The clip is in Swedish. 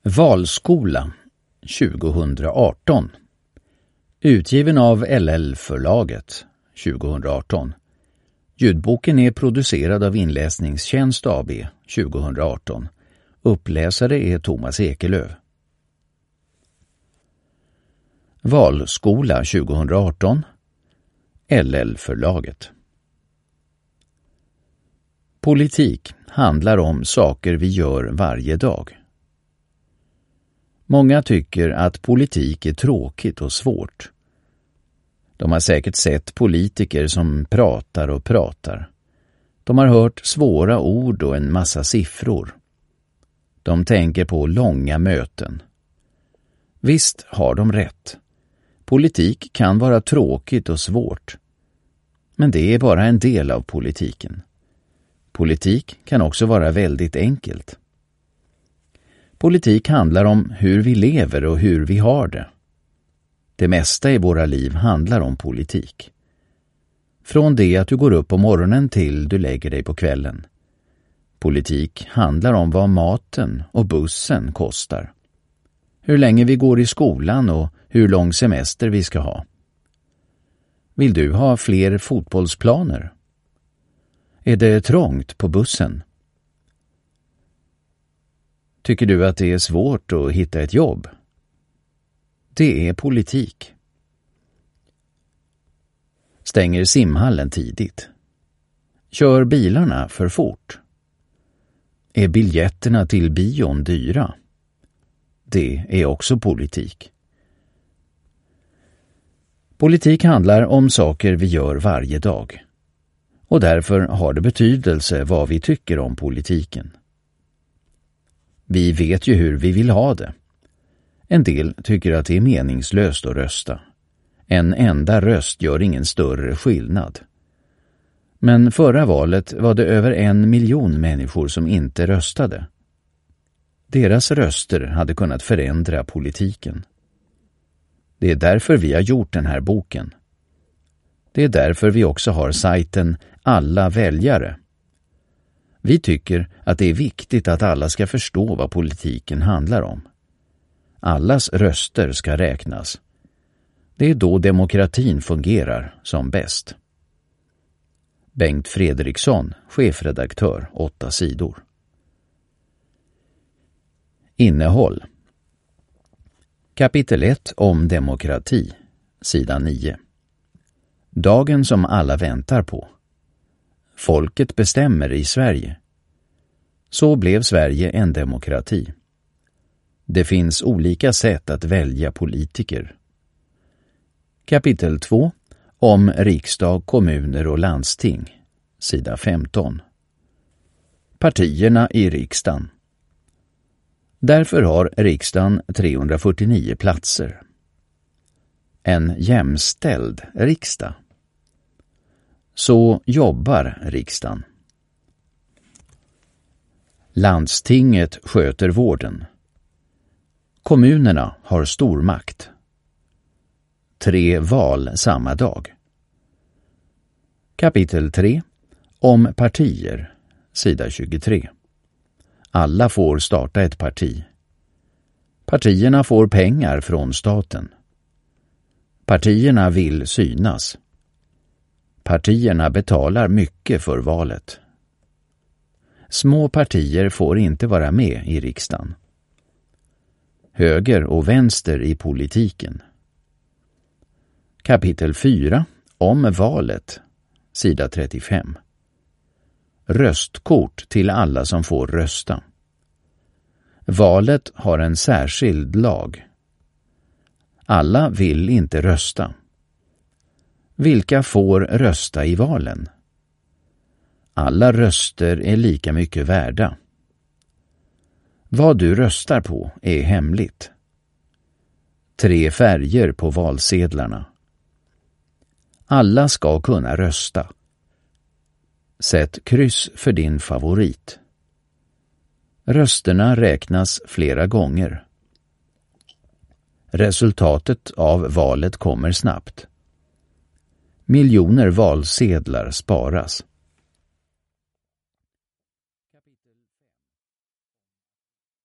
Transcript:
Valskola 2018. Utgiven av LL-förlaget 2018. Ljudboken är producerad av Inläsningstjänst AB 2018. Uppläsare är Thomas Ekelöf. Valskola 2018. LL-förlaget. Politik handlar om saker vi gör varje dag. Många tycker att politik är tråkigt och svårt. De har säkert sett politiker som pratar och pratar. De har hört svåra ord och en massa siffror. De tänker på långa möten. Visst har de rätt. Politik kan vara tråkigt och svårt. Men det är bara en del av politiken. Politik kan också vara väldigt enkelt. Politik handlar om hur vi lever och hur vi har det. Det mesta i våra liv handlar om politik. Från det att du går upp på morgonen till du lägger dig på kvällen. Politik handlar om vad maten och bussen kostar. Hur länge vi går i skolan och hur lång semester vi ska ha. Vill du ha fler fotbollsplaner? Är det trångt på bussen? Tycker du att det är svårt att hitta ett jobb? Det är politik. Stänger simhallen tidigt? Kör bilarna för fort? Är biljetterna till bion dyra? Det är också politik. Politik handlar om saker vi gör varje dag. Och därför har det betydelse vad vi tycker om politiken. Vi vet ju hur vi vill ha det. En del tycker att det är meningslöst att rösta. En enda röst gör ingen större skillnad. Men förra valet var det över 1 miljon människor som inte röstade. Deras röster hade kunnat förändra politiken. Det är därför vi har gjort den här boken. Det är därför vi också har sajten Alla väljare. Vi tycker att det är viktigt att alla ska förstå vad politiken handlar om. Allas röster ska räknas. Det är då demokratin fungerar som bäst. Bengt Fredriksson, chefredaktör, 8 sidor. Innehåll. Kapitel 1 om demokrati, sida 9. Dagen som alla väntar på. Folket bestämmer i Sverige. Så blev Sverige en demokrati. Det finns olika sätt att välja politiker. Kapitel 2 om riksdag, kommuner och landsting, sida 15. Partierna i riksdagen. Därför har riksdagen 349 platser. En jämställd riksdag. Så jobbar riksdagen. Landstinget sköter vården. Kommunerna har stor makt. 3 val samma dag. Kapitel 3 om partier, sida 23. Alla får starta ett parti. Partierna får pengar från staten. Partierna vill synas. Partierna betalar mycket för valet. Små partier får inte vara med i riksdagen. Höger och vänster i politiken. Kapitel 4 om valet, sida 35. Röstkort till alla som får rösta. Valet har en särskild lag. Alla vill inte rösta. Vilka får rösta i valen? Alla röster är lika mycket värda. Vad du röstar på är hemligt. 3 färger på valsedlarna. Alla ska kunna rösta. Sätt kryss för din favorit. Rösterna räknas flera gånger. Resultatet av valet kommer snabbt. Miljoner valsedlar sparas.